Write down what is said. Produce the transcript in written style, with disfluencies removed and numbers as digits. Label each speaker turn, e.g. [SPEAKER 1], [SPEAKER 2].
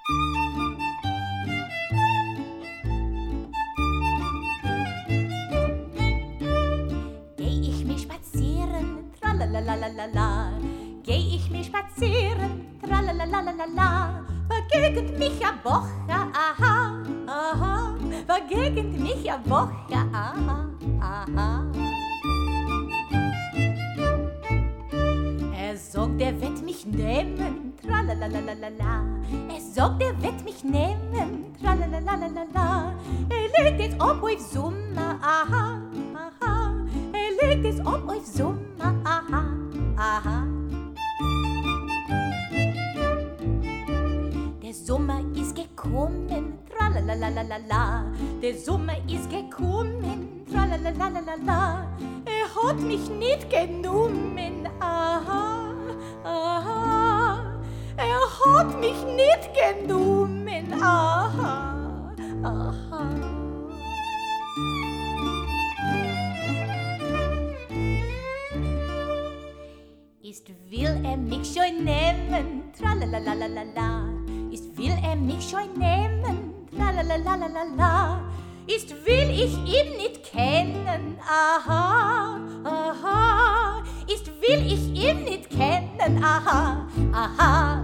[SPEAKER 1] Geh ich mich spazieren, tralalalalala, geh ich mich spazieren, tralalalalala, begegnet mich a Bocher, aha, aha, begegnet mich a Bocher, aha, aha. Er sagt, er wird mich nehmen, tralalalalala, er sagt, er wird mich nehmen, tralalalalala, er legt es ob auf Sommer, aha, aha, er legt es ob auf Sommer, aha, aha. Der Sommer ist gekommen, tralalalalala, der Sommer ist gekommen, tralalalalala, er hat mich nicht genommen, aha, aha, er hat mich nicht genommen, aha, aha. Ist will er mich schon nehmen, tralalalalala, ist will er mich schon nehmen, tralalalalala, ist will ich ihn nicht kennen, aha, aha, ist will ich ihn nicht kennen, aha, aha.